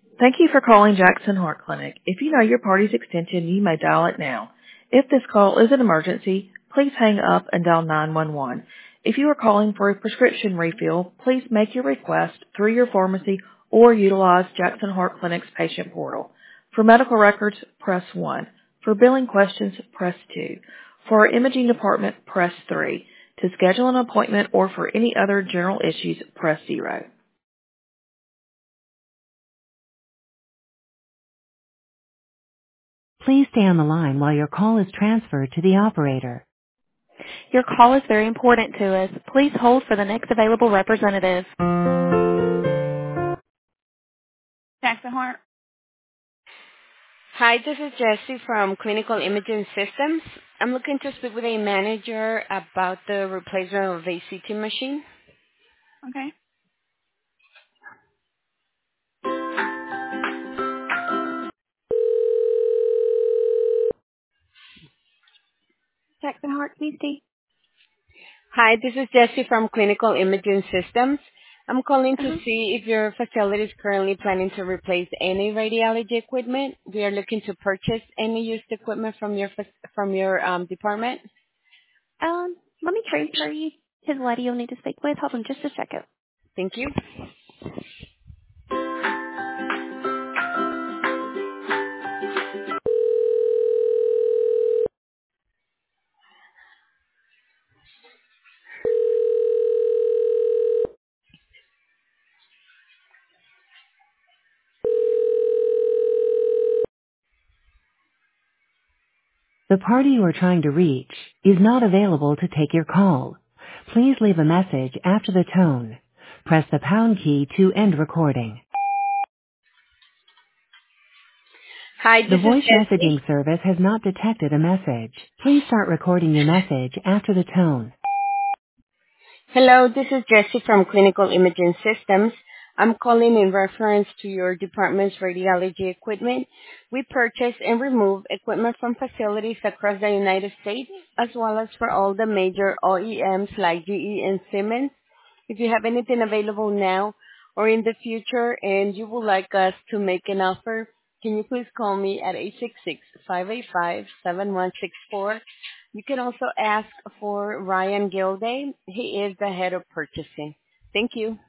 Thank you for calling Jackson Heart Clinic. If you know your party's extension, you may dial it now. If this call is an emergency, please hang up and dial 911. If you are calling for a prescription refill, please make your request through your pharmacy or utilize Jackson Heart Clinic's patient portal. For medical records, press 1. For billing questions, press 2. For our imaging department, press 3. To schedule an appointment or for any other general issues, press 0. Please stay on the line while your call is transferred to the operator. Your call is very important to us. Please hold for the next available representative. Jackson Hart. Hi, this is Jessie from Clinical Imaging Systems. I'm looking to speak with a manager about the replacement of a CT machine. Okay. Jackson Hart, please stay. Hi, this is Jessie from Clinical Imaging Systems. I'm calling to Uh-huh. see if your facility is currently planning to replace any radiology equipment. We are looking to purchase any used equipment from your department. Let me transfer you to the lady you'll need to speak with. Hold on just a second. Thank you. The party you are trying to reach is not available to take your call. Please leave a message after the tone. Press the pound key to end recording. Hi, The this is voice Jessie. messaging service has not detected a message. Please start recording your message after the tone. Hello, this is Jessie from Clinical Imaging Systems. I'm calling in reference to your department's radiology equipment. We purchase and remove equipment from facilities across the United States, as well as for all the major OEMs like GE and Siemens. If you have anything available now or in the future and you would like us to make an offer, can you please call me at 866-585-7164? You can also ask for Ryan Gilday. He is the head of purchasing. Thank you.